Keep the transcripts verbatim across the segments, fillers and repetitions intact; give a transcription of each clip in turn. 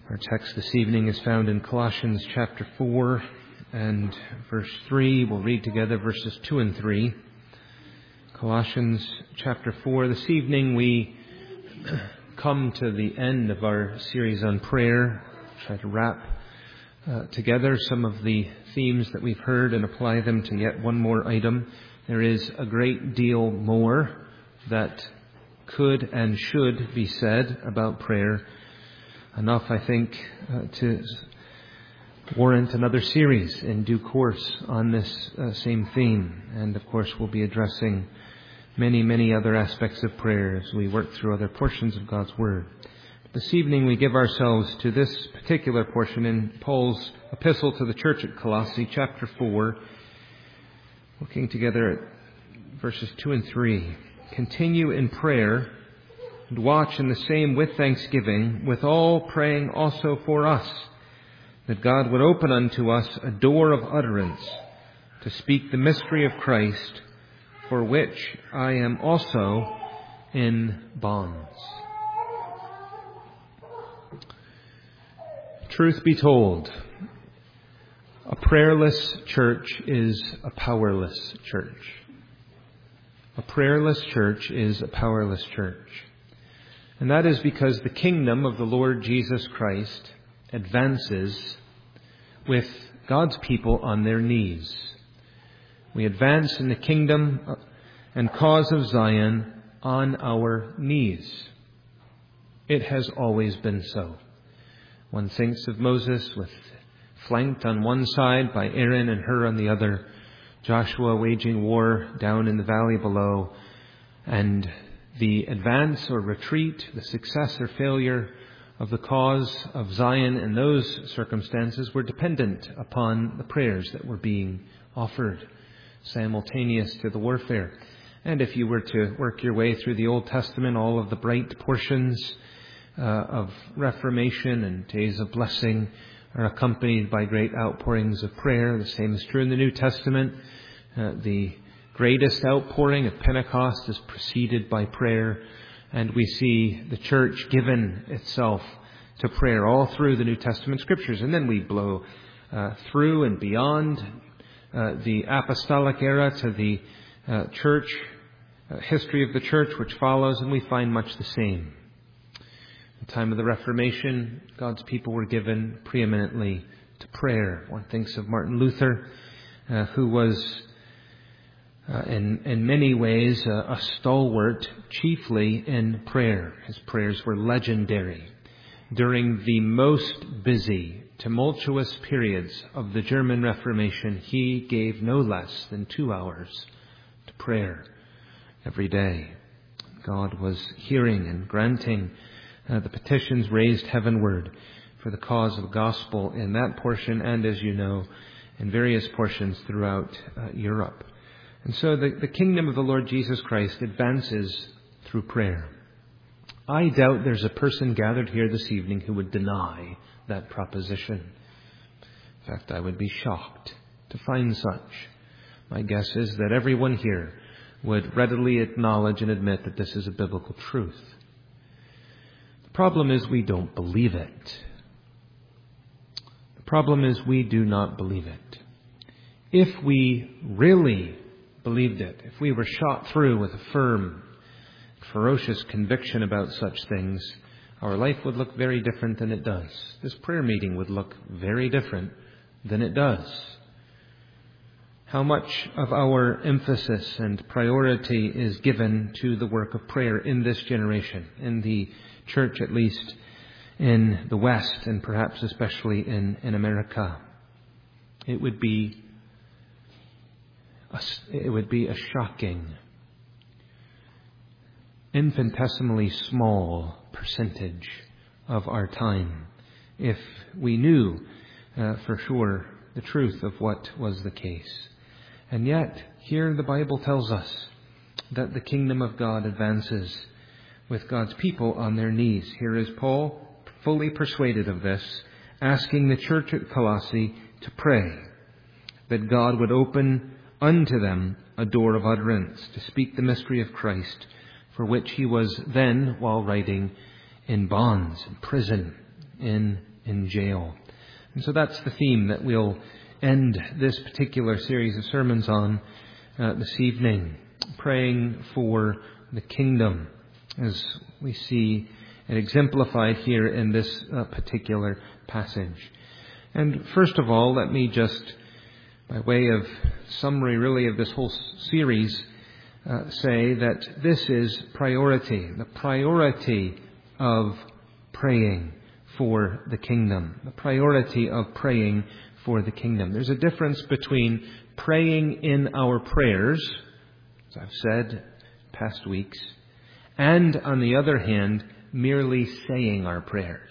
Our text this evening is found in Colossians chapter four and verse three. We'll read together verses two and three. Colossians chapter four. This evening we come to the end of our series on prayer. Try to wrap uh, together some of the themes that we've heard and apply them to yet one more item. There is a great deal more that could and should be said about prayer. Enough, I think, uh, to warrant another series in due course on this uh, same theme. And of course, we'll be addressing many, many other aspects of prayer as we work through other portions of God's Word. This evening, we give ourselves to this particular portion in Paul's epistle to the church at Colossae, chapter four, looking together at verses two and three. Continue in prayer, and watch in the same with thanksgiving, with all praying also for us, that God would open unto us a door of utterance to speak the mystery of Christ, for which I am also in bonds. Truth be told, a prayerless church is a powerless church. A prayerless church is a powerless church. And that is because the kingdom of the Lord Jesus Christ advances with God's people on their knees. We advance in the kingdom and cause of Zion on our knees. It has always been so. One thinks of Moses with flanked on one side by Aaron and Hur on the other, Joshua waging war down in the valley below, and the advance or retreat, the success or failure of the cause of Zion in those circumstances were dependent upon the prayers that were being offered simultaneous to the warfare. And if you were to work your way through the Old Testament, all of the bright portions uh, of Reformation and days of blessing are accompanied by great outpourings of prayer. The same is true in the New Testament. Uh, the greatest outpouring of Pentecost is preceded by prayer, and we see the church given itself to prayer all through the New Testament scriptures. And then we blow uh, through and beyond uh, the apostolic era to the uh, church, uh, history of the church which follows, and we find much the same. At the time of the Reformation, God's people were given preeminently to prayer. One thinks of Martin Luther, uh, who was Uh, in, in many ways, uh, a stalwart chiefly in prayer. His prayers were legendary. During the most busy, tumultuous periods of the German Reformation, he gave no less than two hours to prayer every day. God was hearing and granting uh, the petitions raised heavenward for the cause of the gospel in that portion, and as you know, in various portions throughout uh, Europe. And so the, the kingdom of the Lord Jesus Christ advances through prayer. I doubt there's a person gathered here this evening who would deny that proposition. In fact, I would be shocked to find such. My guess is that everyone here would readily acknowledge and admit that this is a biblical truth. The problem is we don't believe it. The problem is we do not believe it. If we really believed it, if we were shot through with a firm, ferocious conviction about such things, our life would look very different than it does. This prayer meeting would look very different than it does. How much of our emphasis and priority is given to the work of prayer in this generation, in the church at least in the West, and perhaps especially in, in America? It would be It would be a shocking, infinitesimally small percentage of our time if we knew uh, for sure the truth of what was the case. And yet, here the Bible tells us that the kingdom of God advances with God's people on their knees. Here is Paul, fully persuaded of this, asking the church at Colossae to pray that God would open unto them a door of utterance to speak the mystery of Christ, for which he was then, while writing, in bonds, in prison, in in jail. And so that's the theme that we'll end this particular series of sermons on uh, this evening, praying for the kingdom, as we see it exemplified here in this uh, particular passage. And first of all, let me just, by way of summary really of this whole series, uh, say that this is priority, the priority of praying for the kingdom, the priority of praying for the kingdom. There's a difference between praying in our prayers, as I've said past weeks, and on the other hand, merely saying our prayers.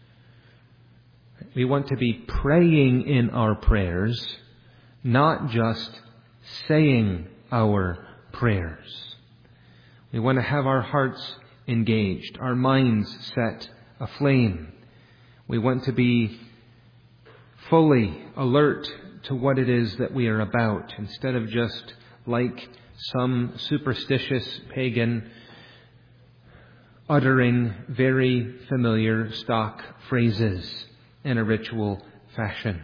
We want to be praying in our prayers, not just saying our prayers. We want to have our hearts engaged, our minds set aflame. We want to be fully alert to what it is that we are about, instead of just like some superstitious pagan uttering very familiar stock phrases in a ritual fashion.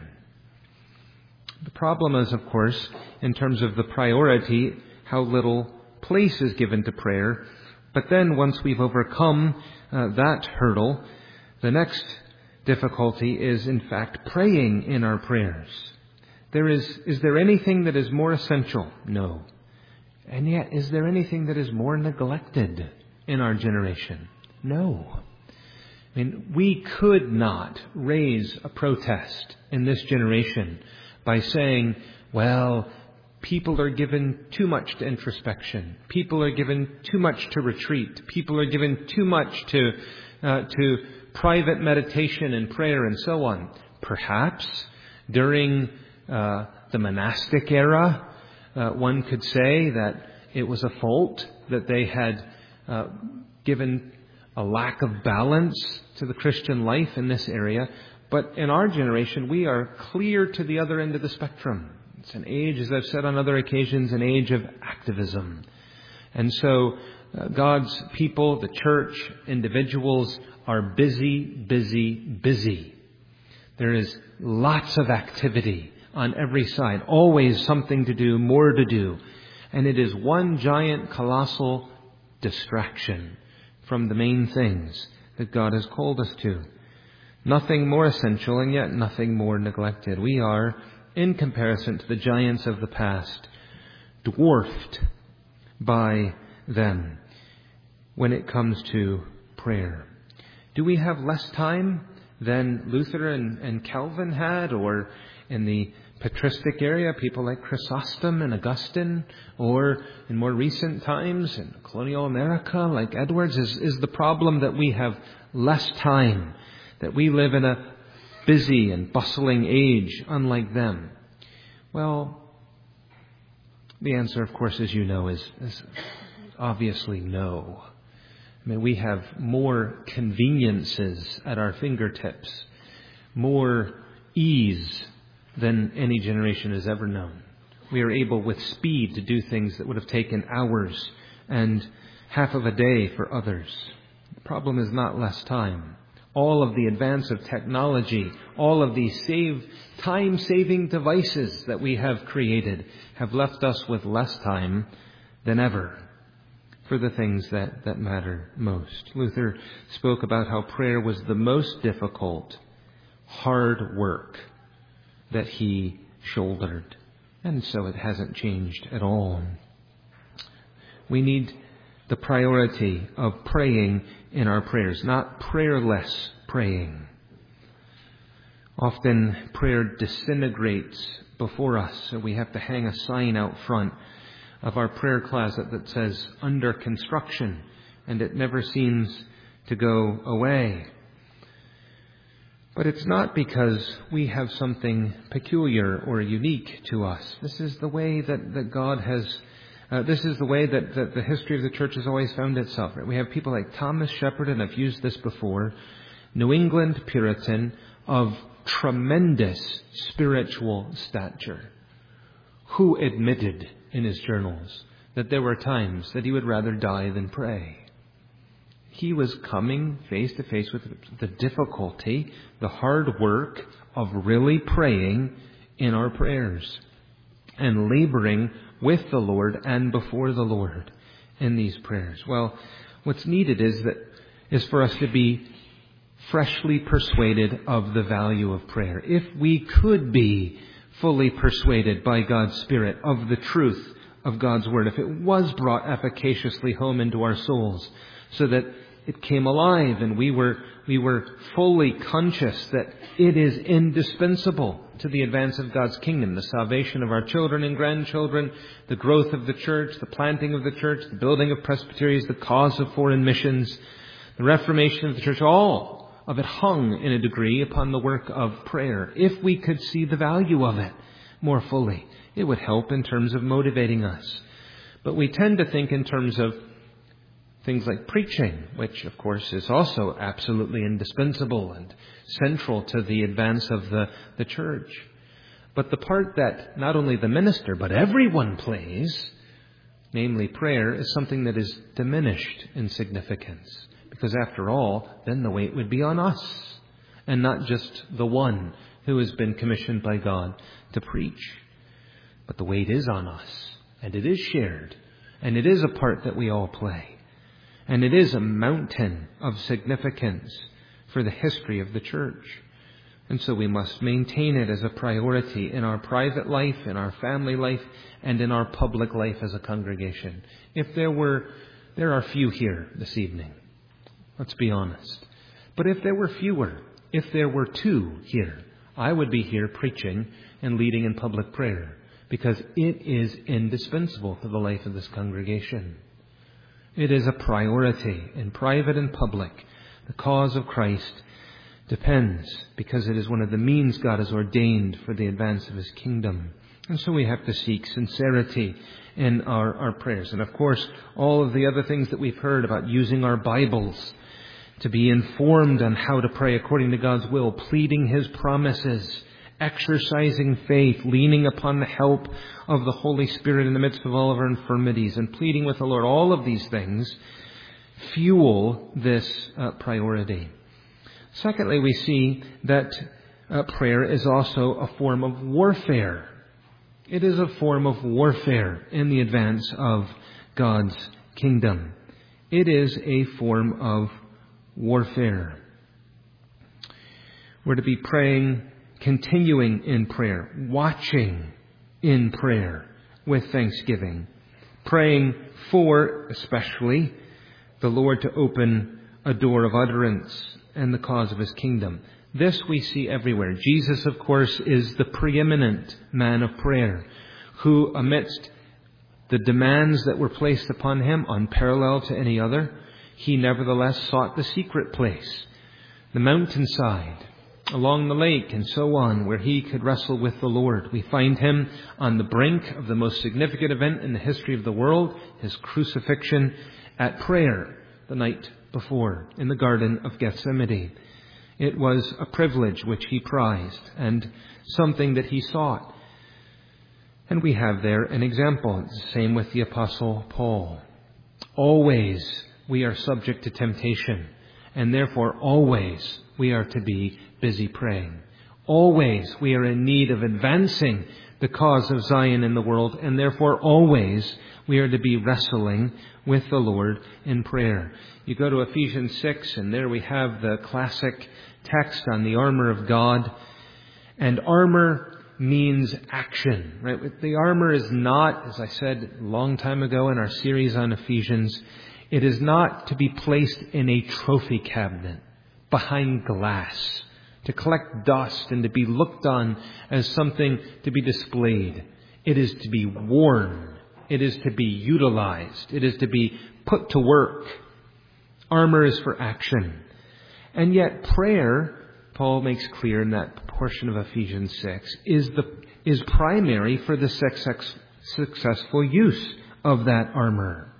The problem is, of course, in terms of the priority, how little place is given to prayer. But then once we've overcome uh, that hurdle, the next difficulty is, in fact, praying in our prayers. There is, is there anything that is more essential? No. And yet, is there anything that is more neglected in our generation? No. I mean, we could not raise a protest in this generation by saying, well, people are given too much to introspection. People are given too much to retreat. People are given too much to uh, to private meditation and prayer and so on. Perhaps during uh, the monastic era, uh, one could say that it was a fault that they had uh, given a lack of balance to the Christian life in this area. But in our generation, we are clear to the other end of the spectrum. It's an age, as I've said on other occasions, an age of activism. And so uh, God's people, the church, individuals are busy, busy, busy. There is lots of activity on every side, always something to do, more to do. And it is one giant, colossal distraction from the main things that God has called us to. Nothing more essential, and yet nothing more neglected. We are, in comparison to the giants of the past, dwarfed by them when it comes to prayer. Do we have less time than Luther and, and Calvin had, or in the patristic area, people like Chrysostom and Augustine, or in more recent times in colonial America like Edwards? Is, is the problem that we have less time, that we live in a busy and bustling age unlike them? Well, the answer, of course, as you know, is, is obviously no. I mean, we have more conveniences at our fingertips, more ease than any generation has ever known. We are able with speed to do things that would have taken hours and half of a day for others. The problem is not less time. All of the advance of technology, all of the save, time-saving devices that we have created have left us with less time than ever for the things that, that matter most. Luther spoke about how prayer was the most difficult, hard work that he shouldered. And so it hasn't changed at all. We need the priority of praying in our prayers, not prayerless praying. Often prayer disintegrates before us, so we have to hang a sign out front of our prayer closet that says under construction, and it never seems to go away. But it's not because we have something peculiar or unique to us. This is the way that, that God has, uh, this is the way that, that the history of the church has always found itself. Right? We have people like Thomas Shepard, and I've used this before, New England Puritan of tremendous spiritual stature, who admitted in his journals that there were times that he would rather die than pray. He was coming face to face with the difficulty, the hard work of really praying in our prayers and laboring with the Lord and before the Lord in these prayers. Well, what's needed is that is for us to be freshly persuaded of the value of prayer. If we could be fully persuaded by God's Spirit of the truth of God's Word, if it was brought efficaciously home into our souls so that it came alive and we were we were fully conscious that it is indispensable to the advance of God's kingdom, the salvation of our children and grandchildren, the growth of the church, the planting of the church, the building of presbyteries, the cause of foreign missions, the reformation of the church, all of it hung in a degree upon the work of prayer. If we could see the value of it more fully, it would help in terms of motivating us. But we tend to think in terms of things like preaching, which of course is also absolutely indispensable and central to the advance of the, the church. But the part that not only the minister but everyone plays, namely prayer, is something that is diminished in significance. Because after all, then the weight would be on us and not just the one who has been commissioned by God to preach. But the weight is on us, and it is shared, and it is a part that we all play. And it is a mountain of significance for the history of the church. And so we must maintain it as a priority in our private life, in our family life, and in our public life as a congregation. If there were, there are few here this evening. Let's be honest. But if there were fewer, if there were two here, I would be here preaching and leading in public prayer, because it is indispensable for the life of this congregation. It is a priority in private and public. The cause of Christ depends, because it is one of the means God has ordained for the advance of His kingdom. And so we have to seek sincerity in our, our prayers. And of course, all of the other things that we've heard about using our Bibles to be informed on how to pray according to God's will, pleading His promises, exercising faith, leaning upon the help of the Holy Spirit in the midst of all of our infirmities, and pleading with the Lord. All of these things fuel this uh, priority. Secondly, we see that uh, prayer is also a form of warfare. It is a form of warfare in the advance of God's kingdom. It is a form of warfare. We're to be praying, continuing in prayer, watching in prayer with thanksgiving, praying for, especially, the Lord to open a door of utterance and the cause of His kingdom. This we see everywhere. Jesus, of course, is the preeminent man of prayer, who amidst the demands that were placed upon Him, unparalleled to any other, He nevertheless sought the secret place, the mountainside, along the lake and so on, where He could wrestle with the Lord. We find Him on the brink of the most significant event in the history of the world, His crucifixion, at prayer the night before in the Garden of Gethsemane. It was a privilege which He prized and something that He sought. And we have there an example. It's the same with the Apostle Paul. Always we are subject to temptation, and therefore always we are to be busy praying. Always we are in need of advancing the cause of Zion in the world, and therefore always we are to be wrestling with the Lord in prayer. You go to Ephesians six, and there we have the classic text on the armor of God. And armor means action, right? The armor is not, as I said a long time ago in our series on Ephesians, it is not to be placed in a trophy cabinet behind glass, to collect dust and to be looked on as something to be displayed. It is to be worn. It is to be utilized. It is to be put to work. Armor is for action. And yet prayer, Paul makes clear in that portion of Ephesians six, is the is primary for the success, successful use of that armor.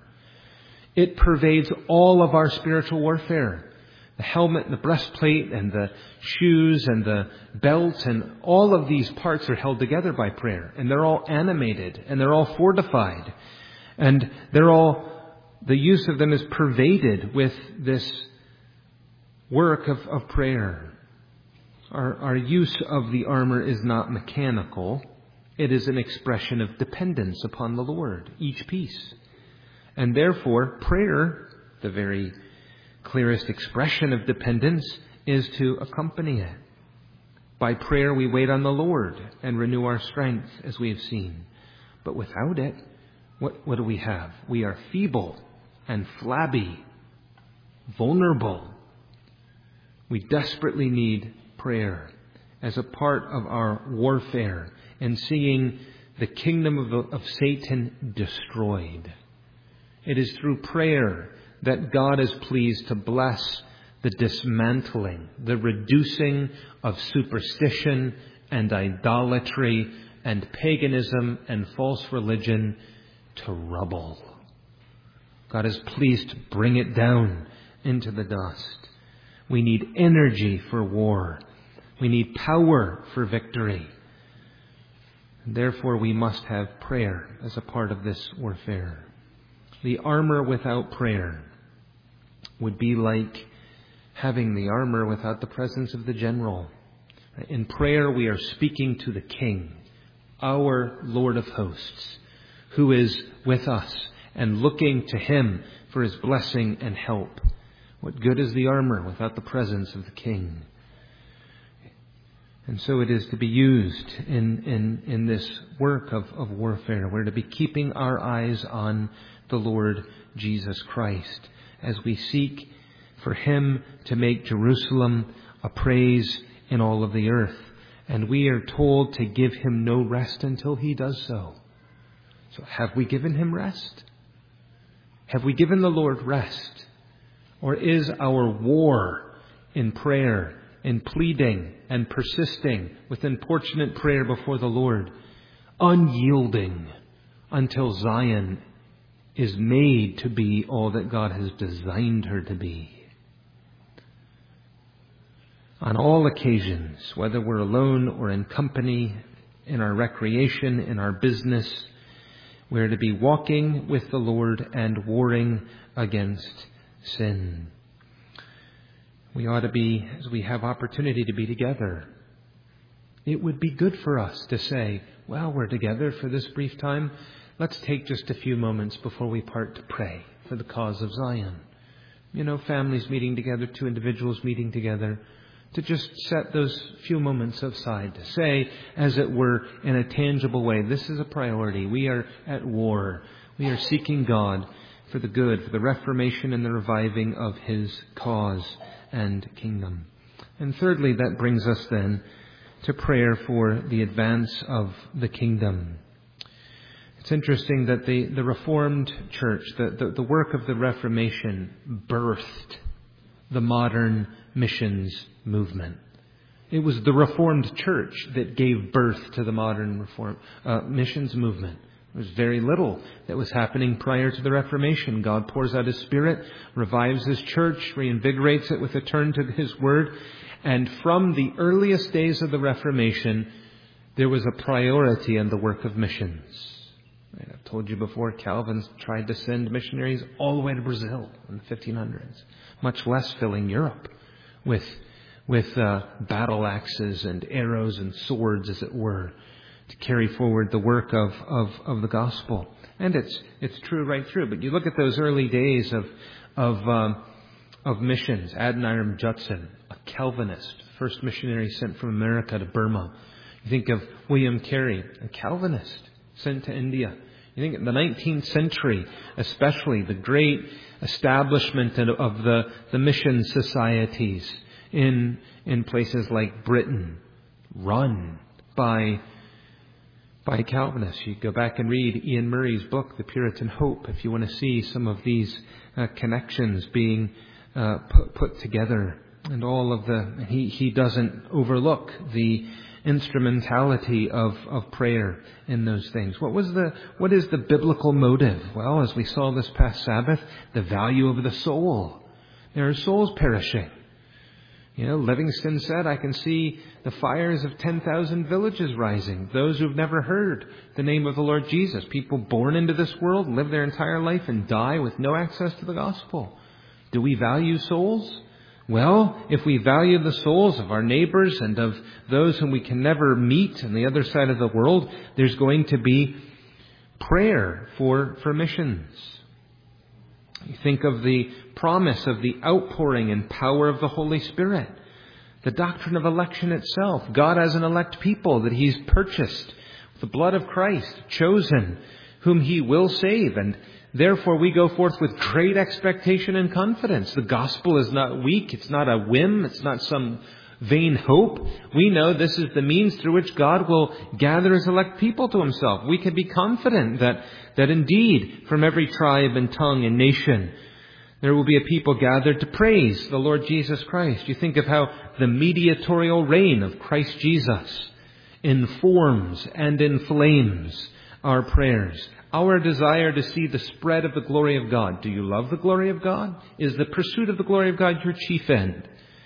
It pervades all of our spiritual warfare. The helmet and the breastplate and the shoes and the belt and all of these parts are held together by prayer. And they're all animated and they're all fortified. And they're all the use of them is pervaded with this work of, of prayer. Our, our use of the armor is not mechanical. It is an expression of dependence upon the Lord, each piece. And therefore, prayer, the very clearest expression of dependence, is to accompany it. By prayer we wait on the Lord and renew our strength, as we have seen. But without it, what, what do we have? We are feeble and flabby, vulnerable. We desperately need prayer as a part of our warfare in seeing the kingdom of, of Satan destroyed. It is through prayer that God is pleased to bless the dismantling, the reducing of superstition and idolatry and paganism and false religion to rubble. God is pleased to bring it down into the dust. We need energy for war. We need power for victory. And therefore, we must have prayer as a part of this warfare. The armor without prayer would be like having the armor without the presence of the general. In prayer, we are speaking to the King, our Lord of hosts, who is with us and looking to Him for His blessing and help. What good is the armor without the presence of the King? And so it is to be used in, in, in this work of, of warfare. We're to be keeping our eyes on the Lord Jesus Christ as we seek for Him to make Jerusalem a praise in all of the earth. And we are told to give Him no rest until He does so. So have we given Him rest? Have we given the Lord rest? Or is our war in prayer, in pleading and persisting with importunate prayer before the Lord, unyielding until Zion is made to be all that God has designed her to be? On all occasions, whether we're alone or in company, in our recreation, in our business, we're to be walking with the Lord and warring against sin. We ought to be, as we have opportunity to be together, it would be good for us to say, well, we're together for this brief time. Let's take just a few moments before we part to pray for the cause of Zion. You know, families meeting together, two individuals meeting together, to just set those few moments aside, to say, as it were, in a tangible way, this is a priority. We are at war. We are seeking God for the good, for the reformation and the reviving of His cause and kingdom. And thirdly, that brings us then to prayer for the advance of the kingdom. It's interesting that the, the Reformed Church, the, the, the work of the Reformation, birthed the modern missions movement. It was the Reformed Church that gave birth to the modern reform uh, missions movement. There was very little that was happening prior to the Reformation. God pours out His Spirit, revives His church, reinvigorates it with a turn to His Word. And from the earliest days of the Reformation, there was a priority in the work of missions. Right? I've told you before, Calvin tried to send missionaries all the way to Brazil in the fifteen hundreds, much less filling Europe with with uh, battle axes and arrows and swords, as it were, to carry forward the work of, of, of the gospel. And it's it's true right through. But you look at those early days of of um, of missions. Adoniram Judson, a Calvinist, first missionary sent from America to Burma. You think of William Carey, a Calvinist sent to India. You think in the nineteenth century, especially the great establishment of the, the mission societies in in places like Britain, run by by Calvinists. You go back and read Ian Murray's book, The Puritan Hope, if you want to see some of these uh, connections being uh, put, put together. And all of the, he, he doesn't overlook the instrumentality of, of prayer in those things. What was the, what is the biblical motive? Well, as we saw this past Sabbath, the value of the soul. There are souls perishing. You know, Livingston said, I can see the fires of ten thousand villages rising. Those who've never heard the name of the Lord Jesus. People born into this world, live their entire life and die with no access to the gospel. Do we value souls? Well, if we value the souls of our neighbors and of those whom we can never meet on the other side of the world, there's going to be prayer for, for missions. You think of the promise of the outpouring and power of the Holy Spirit. The doctrine of election itself. God has an elect people that He's purchased with the blood of Christ, chosen, whom He will save. And therefore we go forth with great expectation and confidence. The gospel is not weak. It's not a whim. It's not some vain hope. We know this is the means through which God will gather His elect people to Himself. We can be confident that, that indeed from every tribe and tongue and nation there will be a people gathered to praise the Lord Jesus Christ. You think of how the mediatorial reign of Christ Jesus informs and inflames our prayers. Our desire to see the spread of the glory of God. Do you love the glory of God? Is the pursuit of the glory of God your chief end?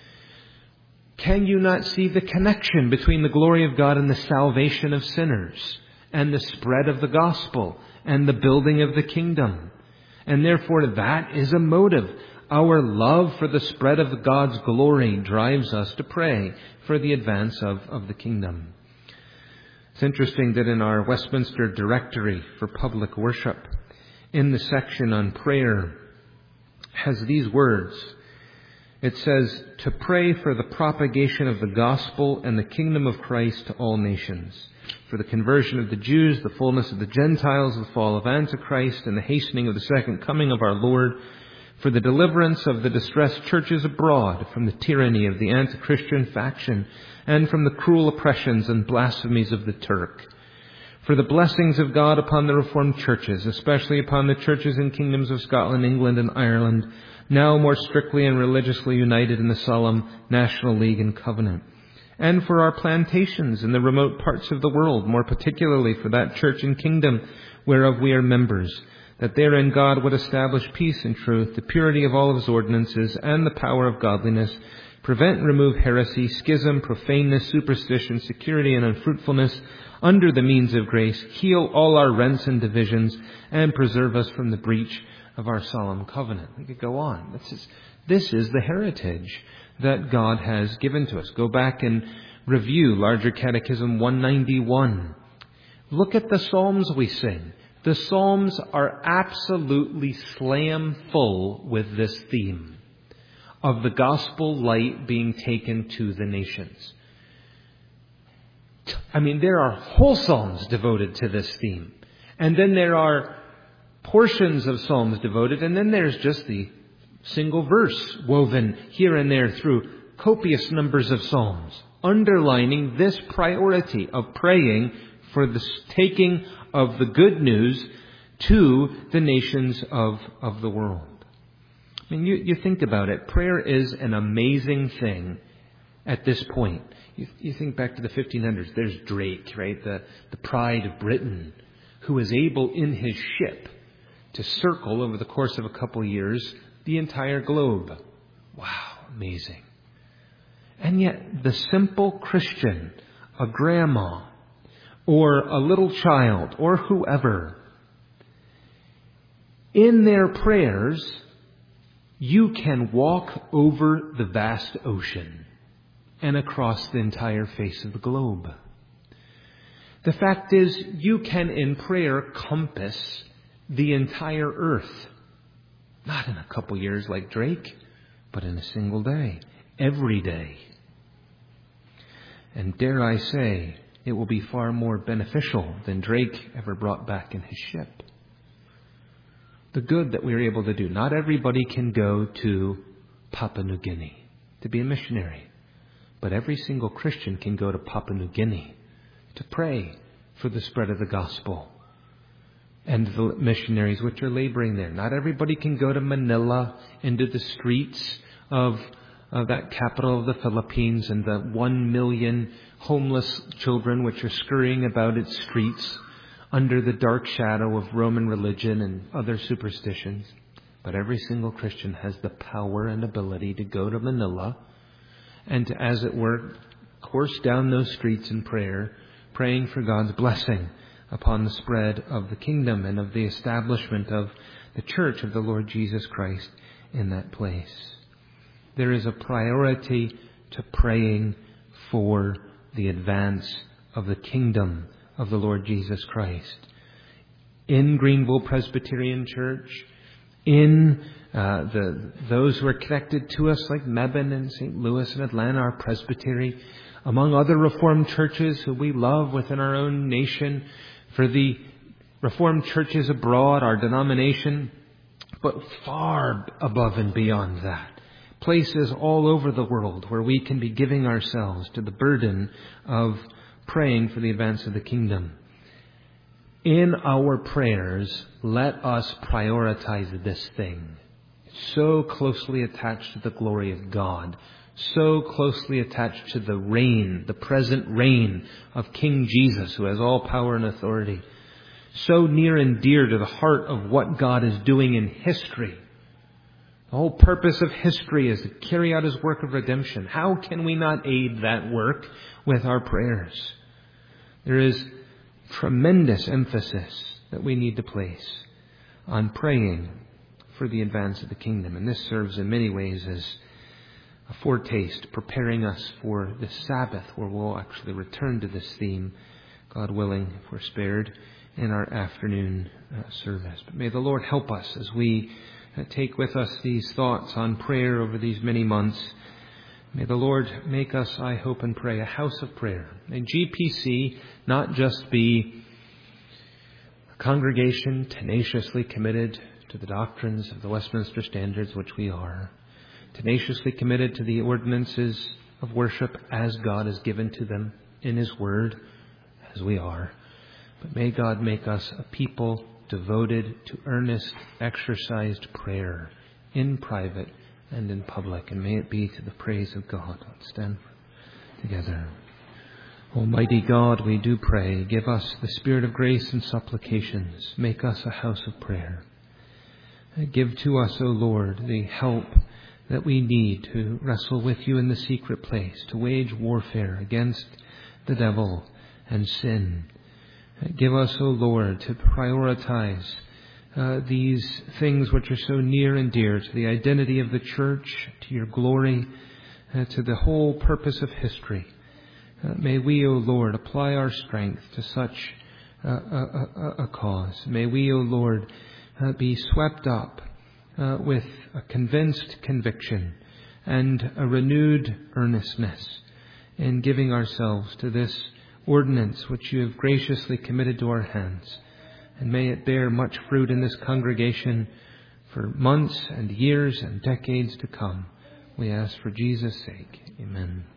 Can you not see the connection between the glory of God and the salvation of sinners and the spread of the gospel and the building of the kingdom? And therefore that is a motive. Our love for the spread of God's glory drives us to pray for the advance of, of the kingdom. It's interesting that in our Westminster Directory for Public Worship, in the section on prayer, has these words. It says, to pray for the propagation of the gospel and the kingdom of Christ to all nations, for the conversion of the Jews, the fullness of the Gentiles, the fall of Antichrist, and the hastening of the second coming of our Lord, for the deliverance of the distressed churches abroad from the tyranny of the anti-Christian faction, and from the cruel oppressions and blasphemies of the Turk, for the blessings of God upon the Reformed churches, especially upon the churches and kingdoms of Scotland, England, and Ireland, now more strictly and religiously united in the solemn National League and Covenant, and for our plantations in the remote parts of the world, more particularly for that church and kingdom whereof we are members, that therein God would establish peace and truth, the purity of all of His ordinances, and the power of godliness, prevent and remove heresy, schism, profaneness, superstition, security, and unfruitfulness, under the means of grace, heal all our rents and divisions, and preserve us from the breach of our solemn covenant. We could go on. This is, this is the heritage that God has given to us. Go back and review Larger Catechism one ninety-one. Look at the Psalms we sing. The Psalms are absolutely slam full with this theme of the gospel light being taken to the nations. I mean, there are whole Psalms devoted to this theme. And then there are portions of Psalms devoted, and then there's just the single verse woven here and there through copious numbers of Psalms, underlining this priority of praying for the taking of the good news to the nations of, of the world. I mean, you, you think about it. Prayer is an amazing thing at this point. You, you think back to the fifteen hundreds. There's Drake, right? The, the pride of Britain, who is able in his ship to circle over the course of a couple of years the entire globe. Wow, amazing. And yet the simple Christian, a grandma, or a little child, or whoever, in their prayers, you can walk over the vast ocean and across the entire face of the globe. The fact is, you can in prayer compass the entire earth. Not in a couple years like Drake, but in a single day. Every day. And dare I say, it will be far more beneficial than Drake ever brought back in his ship. The good that we are able to do. Not everybody can go to Papua New Guinea to be a missionary. But every single Christian can go to Papua New Guinea to pray for the spread of the gospel and the missionaries which are laboring there. Not everybody can go to Manila, into the streets of, of that capital of the Philippines, and the one million homeless children which are scurrying about its streets under the dark shadow of Roman religion and other superstitions. But every single Christian has the power and ability to go to Manila and to, as it were, course down those streets in prayer, praying for God's blessing upon the spread of the kingdom and of the establishment of the church of the Lord Jesus Christ in that place. There is a priority to praying for the advance of the kingdom of the Lord Jesus Christ. In Greenville Presbyterian Church, in uh, the those who are connected to us like Mebane and Saint Louis and Atlanta, our presbytery, among other Reformed churches who we love within our own nation, for the Reformed churches abroad, our denomination, but far above and beyond that. Places all over the world where we can be giving ourselves to the burden of praying for the advance of the kingdom. In our prayers, let us prioritize this thing. It's so closely attached to the glory of God, so closely attached to the reign, the present reign of King Jesus, who has all power and authority, so near and dear to the heart of what God is doing in history. The whole purpose of history is to carry out His work of redemption. How can we not aid that work with our prayers? There is tremendous emphasis that we need to place on praying for the advance of the kingdom. And this serves in many ways as a foretaste, preparing us for the Sabbath, where we'll actually return to this theme, God willing, if we're spared, in our afternoon uh, service. But may the Lord help us as we uh, take with us these thoughts on prayer over these many months. May the Lord make us, I hope and pray, a house of prayer. May G P C not just be a congregation tenaciously committed to the doctrines of the Westminster Standards, which we are, tenaciously committed to the ordinances of worship as God has given to them in His Word, as we are. But may God make us a people devoted to earnest, exercised prayer in private and in public. And may it be to the praise of God. Let's stand together. Almighty God, we do pray, give us the spirit of grace and supplications. Make us a house of prayer. Give to us, O Lord, the help that we need to wrestle with you in the secret place, to wage warfare against the devil and sin. Give us, O Lord, to prioritize uh, these things which are so near and dear to the identity of the church, to your glory, uh, to the whole purpose of history. Uh, may we, O Lord, apply our strength to such uh, a, a, a cause. May we, O Lord, uh, be swept up uh, with a convinced conviction and a renewed earnestness in giving ourselves to this ordinance which you have graciously committed to our hands. And may it bear much fruit in this congregation for months and years and decades to come. We ask for Jesus' sake. Amen.